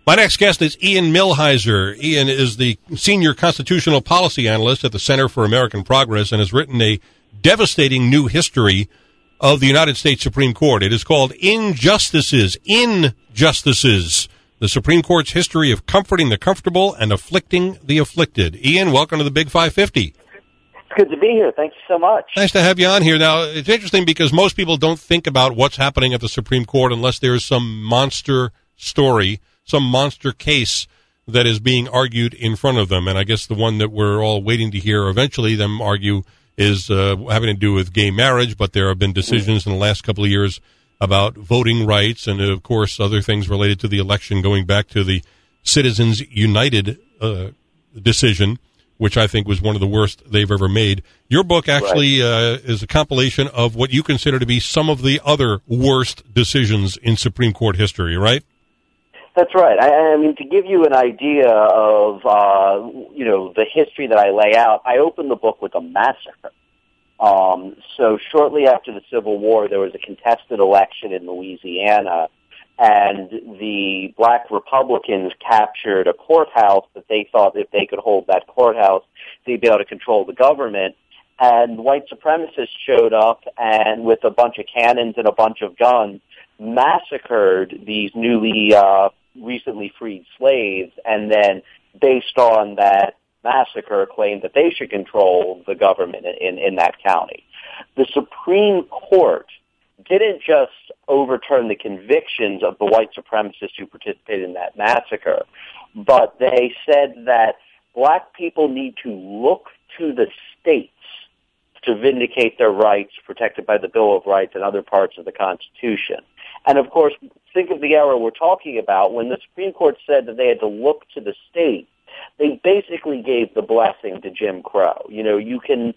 My next guest is Ian Millhiser. Ian is the senior constitutional policy analyst at the Center for American Progress and has written a devastating new history of the United States Supreme Court. It is called Injustices, the Supreme Court's history of comforting the comfortable and afflicting the afflicted. Ian, welcome to the Big 550. It's good to be here. Thank you so much. Nice to have you on here. Now, it's interesting because most people don't think about what's happening at the Supreme Court unless there's some monster story, some monster case that is being argued in front of them. And I guess the one that we're all waiting to hear eventually them argue is having to do with gay marriage, but there have been decisions in the last couple of years about voting rights and, of course, other things related to the election, going back to the Citizens United decision, which I think was one of the worst they've ever made. Your book actually is a compilation of what you consider to be some of the other worst decisions in Supreme Court history, right? That's right. I mean, to give you an idea of, the history that I lay out, I opened the book with a massacre. So shortly after the Civil War, there was a contested election in Louisiana, and the black Republicans captured a courthouse that they thought if they could hold that courthouse, they'd be able to control the government. And white supremacists showed up and with a bunch of cannons and a bunch of guns massacred these newly recently freed slaves, and then based on that massacre claimed that they should control the government in that county. The Supreme Court didn't just overturn the convictions of the white supremacists who participated in that massacre, but they said that black people need to look to the states to vindicate their rights protected by the Bill of Rights and other parts of the Constitution. And of course, think of the era we're talking about. When the Supreme Court said that they had to look to the states, they basically gave the blessing to Jim Crow. You know, you can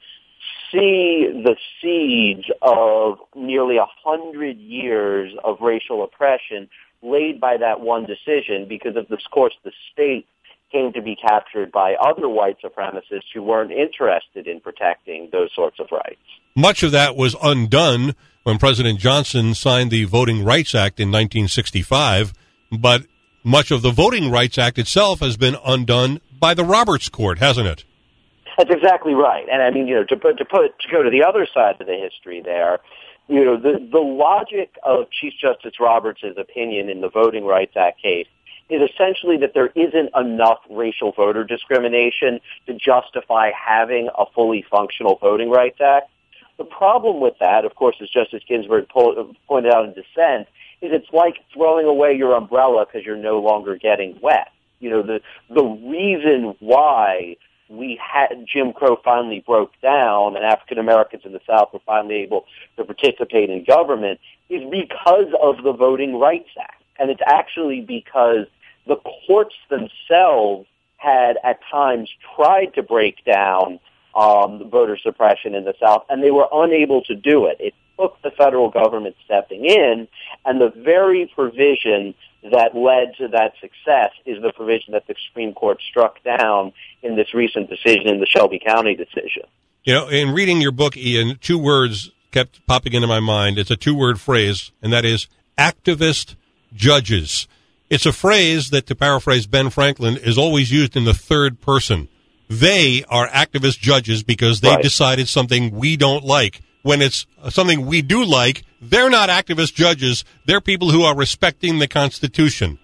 see the seeds of nearly 100 years of racial oppression laid by that one decision because, of course, the state came to be captured by other white supremacists who weren't interested in protecting those sorts of rights. Much of that was undone when President Johnson signed the Voting Rights Act in 1965, but much of the Voting Rights Act itself has been undone by the Roberts Court, hasn't it? That's exactly right. And I mean, to go to the other side of the history there, the logic of Chief Justice Roberts' opinion in the Voting Rights Act case is essentially that there isn't enough racial voter discrimination to justify having a fully functional Voting Rights Act. The problem with that, of course, as Justice Ginsburg pointed out in dissent, is it's like throwing away your umbrella because you're no longer getting wet. The reason why we had Jim Crow finally broke down and African Americans in the South were finally able to participate in government is because of the Voting Rights Act. And it's actually because the courts themselves had at times tried to break down voter suppression in the South, and they were unable to do it. It took the federal government stepping in, and the very provision that led to that success is the provision that the Supreme Court struck down in this recent decision, in the Shelby County decision. In reading your book, Ian, two words kept popping into my mind. It's a two-word phrase, and that is activist judges. It's a phrase that, to paraphrase Ben Franklin, is always used in the third person. They are activist judges because they decided something we don't like. When it's something we do like, they're not activist judges. They're people who are respecting the Constitution.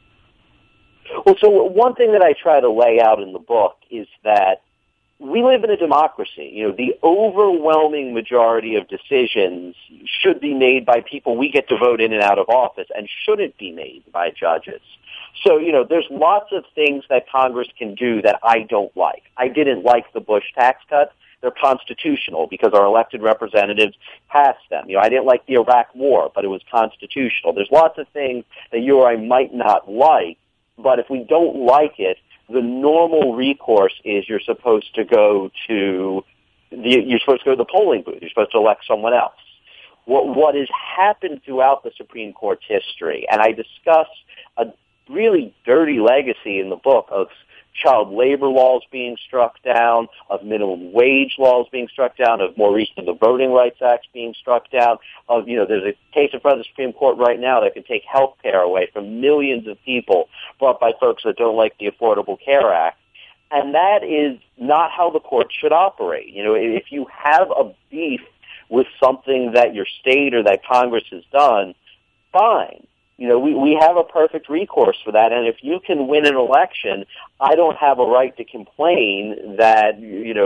Well, so one thing that I try to lay out in the book is that we live in a democracy. The overwhelming majority of decisions should be made by people we get to vote in and out of office and shouldn't be made by judges. So, there's lots of things that Congress can do that I don't like. I didn't like the Bush tax cuts. They're constitutional because our elected representatives passed them. I didn't like the Iraq War, but it was constitutional. There's lots of things that you or I might not like, but if we don't like it, the normal recourse is you're supposed to go to the polling booth. You're supposed to elect someone else. What has happened throughout the Supreme Court's history, and I discuss really dirty legacy in the book of child labor laws being struck down, of minimum wage laws being struck down, of more recently the Voting Rights Act being struck down, of, there's a case in front of the Supreme Court right now that could take health care away from millions of people brought by folks that don't like the Affordable Care Act. And that is not how the court should operate. If you have a beef with something that your state or that Congress has done, fine. We have a perfect recourse for that, and if you can win an election, I don't have a right to complain that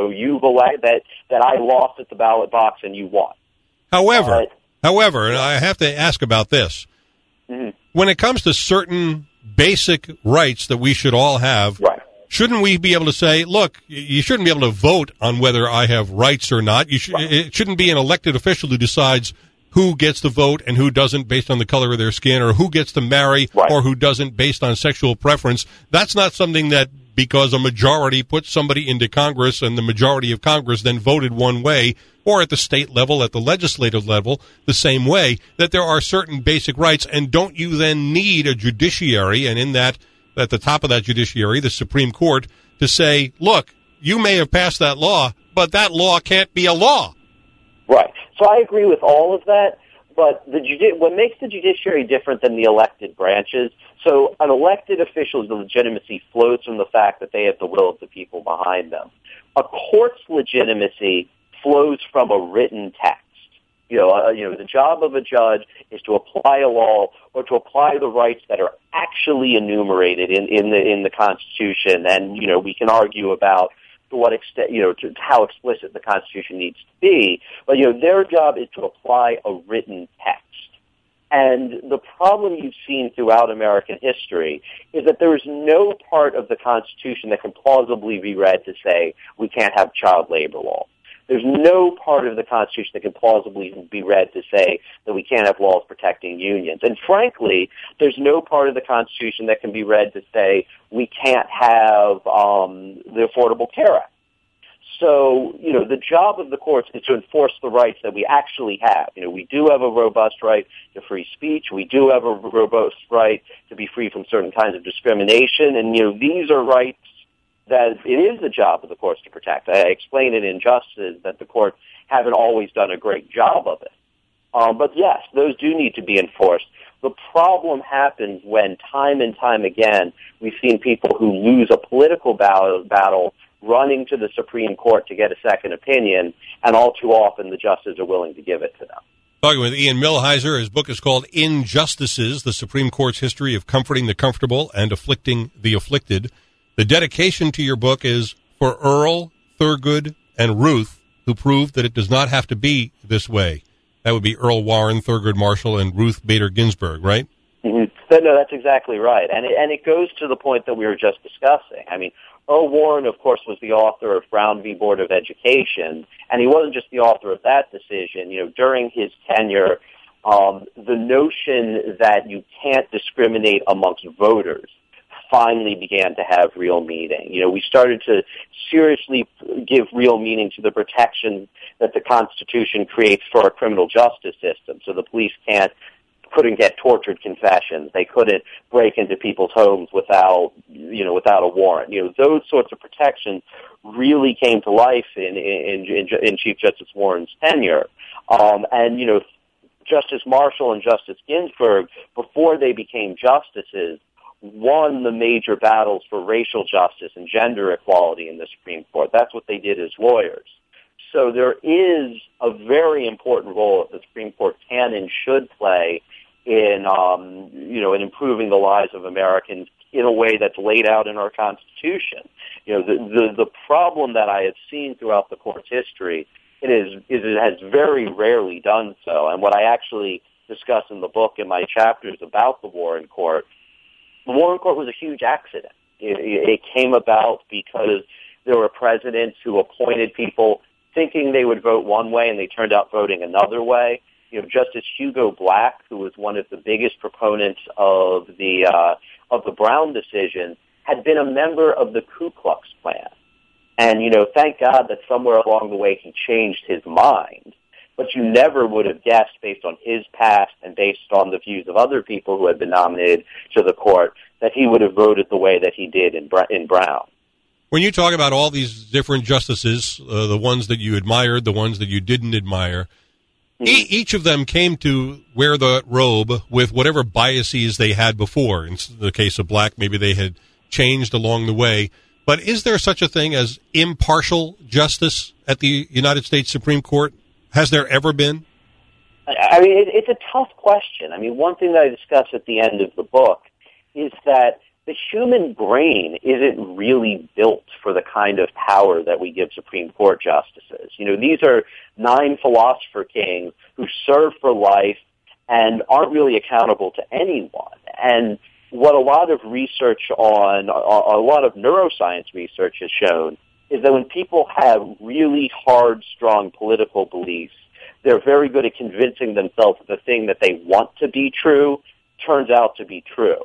that I lost at the ballot box and you won. However, and I have to ask about this. Mm-hmm. When it comes to certain basic rights that we should all have, right, shouldn't we be able to say, look, you shouldn't be able to vote on whether I have rights or not? Right. It shouldn't be an elected official who decides who gets to vote and who doesn't based on the color of their skin, or who gets to marry right, or who doesn't based on sexual preference. That's not something that because a majority put somebody into Congress and the majority of Congress then voted one way, or at the state level, at the legislative level, the same way, that there are certain basic rights. And don't you then need a judiciary, and in that, at the top of that judiciary, the Supreme Court, to say, look, you may have passed that law, but that law can't be a law. Right. So I agree with all of that, but what makes the judiciary different than the elected branches, so an elected official's legitimacy flows from the fact that they have the will of the people behind them. A court's legitimacy flows from a written text. The job of a judge is to apply a law or to apply the rights that are actually enumerated in the Constitution, and we can argue about to what extent, to how explicit the Constitution needs to be. But, their job is to apply a written text. And the problem you've seen throughout American history is that there is no part of the Constitution that can plausibly be read to say we can't have child labor laws. There's no part of the Constitution that can plausibly be read to say that we can't have laws protecting unions. And frankly, there's no part of the Constitution that can be read to say we can't have the Affordable Care Act. So, the job of the courts is to enforce the rights that we actually have. We do have a robust right to free speech. We do have a robust right to be free from certain kinds of discrimination. And, these are rights that it is the job of the courts to protect. I explain in Injustice that the courts haven't always done a great job of it. But yes, those do need to be enforced. The problem happens when time and time again we've seen people who lose a political battle running to the Supreme Court to get a second opinion, and all too often the justices are willing to give it to them. Talking with Ian Millhiser. His book is called Injustices, The Supreme Court's History of Comforting the Comfortable and Afflicting the Afflicted. The dedication to your book is for Earl, Thurgood, and Ruth, who proved that it does not have to be this way. That would be Earl Warren, Thurgood Marshall, and Ruth Bader Ginsburg, right? Mm-hmm. No, that's exactly right. And it goes to the point that we were just discussing. I mean, Earl Warren, of course, was the author of Brown v. Board of Education, and he wasn't just the author of that decision. During his tenure, the notion that you can't discriminate amongst voters finally began to have real meaning. We started to seriously give real meaning to the protection that the Constitution creates for our criminal justice system. So the police couldn't get tortured confessions. They couldn't break into people's homes without a warrant. Those sorts of protections really came to life in Chief Justice Warren's tenure. Justice Marshall and Justice Ginsburg, before they became justices, won the major battles for racial justice and gender equality in the Supreme Court. That's what they did as lawyers. So there is a very important role that the Supreme Court can and should play in improving the lives of Americans in a way that's laid out in our Constitution. The problem that I have seen throughout the court's history, it has very rarely done so. And what I actually discuss in the book in my chapters about the Warren Court, the Warren Court was a huge accident. It came about because there were presidents who appointed people thinking they would vote one way and they turned out voting another way. Justice Hugo Black, who was one of the biggest proponents of the Brown decision, had been a member of the Ku Klux Klan. And, thank God that somewhere along the way he changed his mind. but you never would have guessed, based on his past and based on the views of other people who had been nominated to the court, that he would have voted the way that he did in Brown. When you talk about all these different justices, the ones that you admired, the ones that you didn't admire, each of them came to wear the robe with whatever biases they had before. In the case of Black, maybe they had changed along the way. But is there such a thing as impartial justice at the United States Supreme Court? Has there ever been? I mean, it's a tough question. I mean, one thing that I discuss at the end of the book is that the human brain isn't really built for the kind of power that we give Supreme Court justices. You know, these are 9 philosopher kings who serve for life and aren't really accountable to anyone. And what a lot of research on, a lot of neuroscience research has shown is that when people have really hard, strong political beliefs, they're very good at convincing themselves that the thing that they want to be true turns out to be true.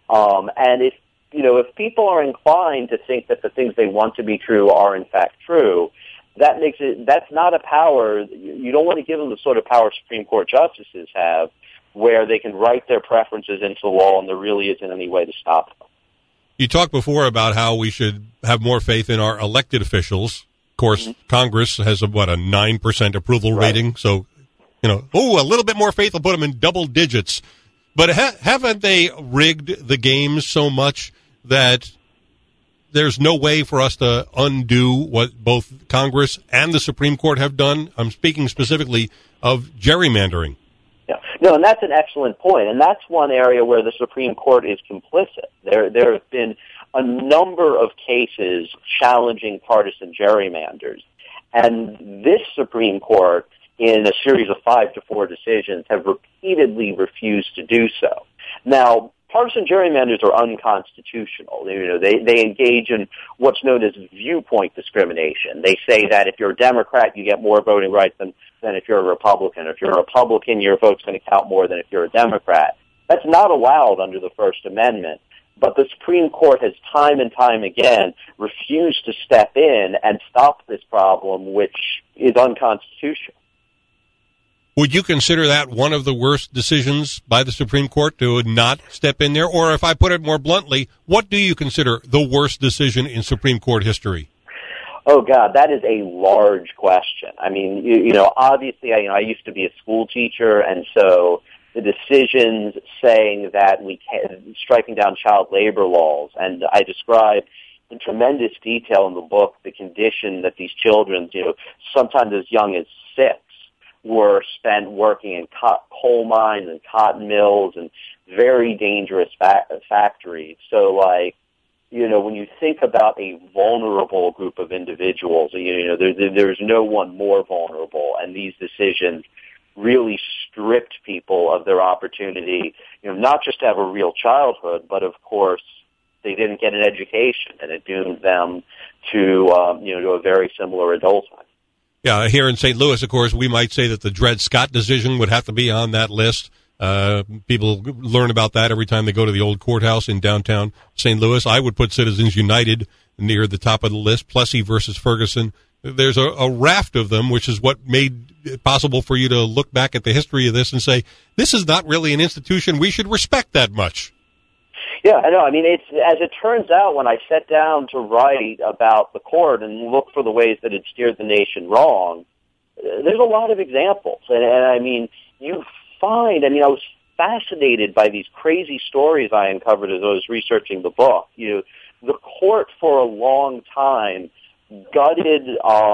And if people are inclined to think that the things they want to be true are in fact true, that's not a power. You don't want to give them the sort of power Supreme Court justices have, where they can write their preferences into the law and there really isn't any way to stop them. You talked before about how we should have more faith in our elected officials. Of course, Congress has a 9% approval rating. So, a little bit more faith will put them in double digits. But haven't they rigged the games so much that there's no way for us to undo what both Congress and the Supreme Court have done? I'm speaking specifically of gerrymandering. Yeah. No, and that's an excellent point, and that's one area where the Supreme Court is complicit. There have been a number of cases challenging partisan gerrymanders, and this Supreme Court, in a series of 5-4 decisions, have repeatedly refused to do so. Now, partisan gerrymanders are unconstitutional. They engage in what's known as viewpoint discrimination. They say that if you're a Democrat, you get more voting rights than if you're a Republican. If you're a Republican, your vote's going to count more than if you're a Democrat. That's not allowed under the First Amendment. But the Supreme Court has time and time again refused to step in and stop this problem, which is unconstitutional. Would you consider that one of the worst decisions by the Supreme Court to not step in there? Or if I put it more bluntly, what do you consider the worst decision in Supreme Court history? Oh, God, that is a large question. I mean, obviously, I used to be a school teacher, and so the decisions saying that striking down child labor laws, and I describe in tremendous detail in the book the condition that these children, sometimes as young as 6, were spent working in coal mines and cotton mills and very dangerous factories. So, when you think about a vulnerable group of individuals, there's no one more vulnerable, and these decisions really stripped people of their opportunity, not just to have a real childhood, but of course they didn't get an education, and it doomed them to a very similar adulthood. Yeah, here in St. Louis, of course, we might say that the Dred Scott decision would have to be on that list. People learn about that every time they go to the old courthouse in downtown St. Louis. I would put Citizens United near the top of the list, Plessy versus Ferguson. There's a raft of them, which is what made it possible for you to look back at the history of this and say, this is not really an institution we should respect that much. Yeah, I know. I mean, as it turns out, when I sat down to write about the court and look for the ways that it steered the nation wrong, there's a lot of examples. And I mean, you find, I was fascinated by these crazy stories I uncovered as I was researching the book. The court for a long time gutted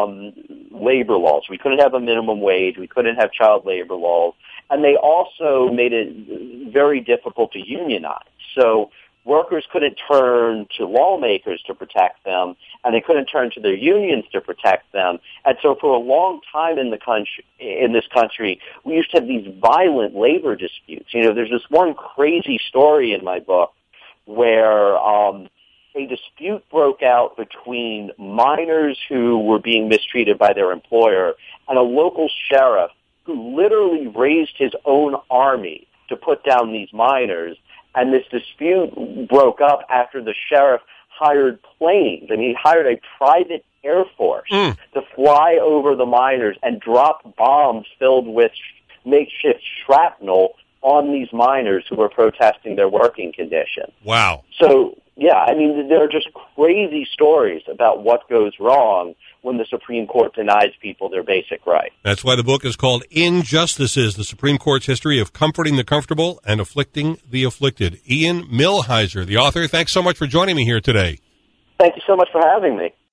labor laws. We couldn't have a minimum wage. We couldn't have child labor laws. And they also made it very difficult to unionize. So workers couldn't turn to lawmakers to protect them, and they couldn't turn to their unions to protect them. And so for a long time in this country, we used to have these violent labor disputes. There's this one crazy story in my book where a dispute broke out between miners who were being mistreated by their employer and a local sheriff who literally raised his own army to put down these miners. And this dispute broke up after the sheriff hired planes. He hired a private Air Force to fly over the miners and drop bombs filled with makeshift shrapnel on these miners who were protesting their working conditions. Wow. So, yeah, I mean, there are just crazy stories about what goes wrong when the Supreme Court denies people their basic rights. That's why the book is called Injustices, the Supreme Court's History of Comforting the Comfortable and Afflicting the Afflicted. Ian Millhiser, the author, thanks so much for joining me here today. Thank you so much for having me.